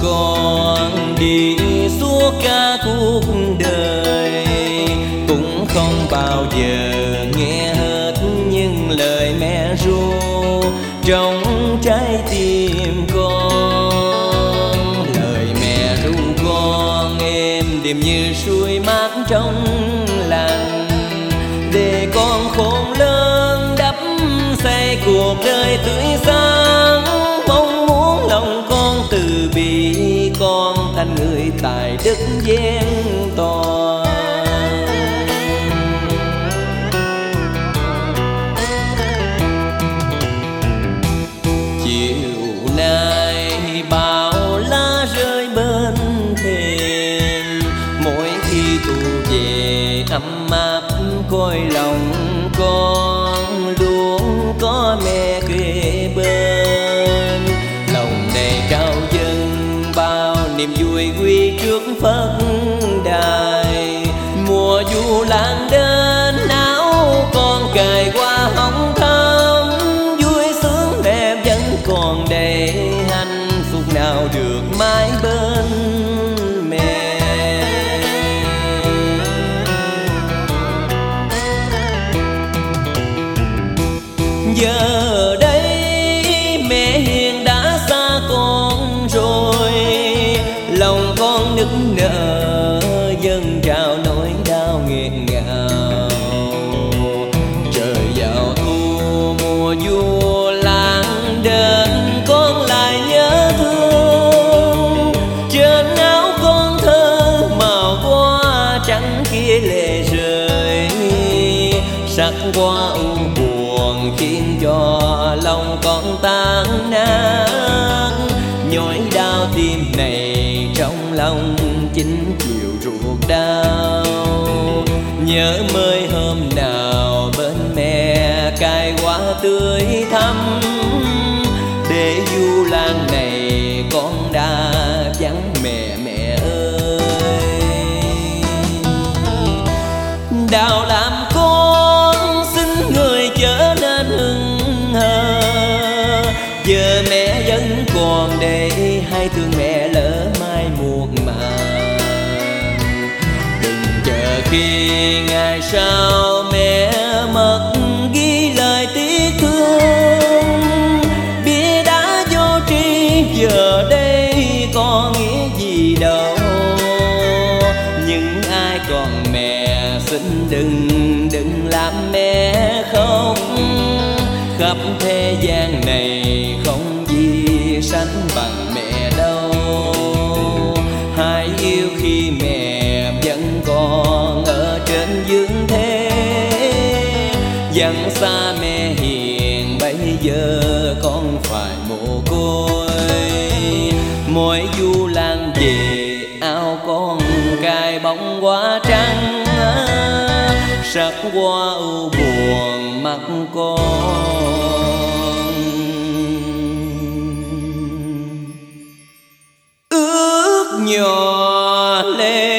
con đi suốt cả cuộc đời, cũng không bao giờ nghe hết những lời mẹ ru trong trái tim con. Lời mẹ ru con êm đềm như suối mát trong lành, để con khôn lớn đắp xây cuộc đời tươi sáng. Mong muốn lòng con từ bi, con thành người tài đức vẹn toàn. Chiều nay bão lá rơi bên thềm, mỗi khi thu về ấm áp cõi lòng con luôn có mẹ kề bên. Lòng đầy trao dâng bao niềm vui quy trước Phật đài. Mùa du lan đến áo con cài qua hồng thắm, vui sướng mẹ vẫn còn đầy, hạnh phúc nào được mãi bên mẹ. Giờ đây mẹ hiền đã xa con rồi, lòng con nức nở dâng trào nỗi đau nghẹn ngào. Trời vào thu mùa du lan đến, con lại nhớ thương. Trên áo con thơ màu hoa trắng kia lệ rơi, sắc hoa u buồn khiến cho lòng con tan nát. Nhói đau tim này trong lòng chính chiều ruột đau. Nhớ mới hôm nào bên mẹ cài hoa tươi thắm, để du lan này con đã vắng mẹ mẹ ơi. Đào làm con xin người trở nên hững hờ, giờ mẹ vẫn còn đây, hay thương mẹ lỡ mai muộn màng. Đừng chờ khi ngày sau mẹ mất ghi lời tiếc thương. Bia đá vô tri giờ đây có nghĩa gì đâu, nhưng ai còn mẹ xin đừng làm mẹ khóc. Khắp thế gian này không gì sánh bằng mẹ đâu. Hãy yêu khi mẹ vẫn còn ở trên dương thế, dặn xa mẹ hiền bây giờ con phải mồ côi. Mỗi du lan về áo con cài bông hoa trắng, sắc hoa u buồn mắt con. Ước nhỏ lên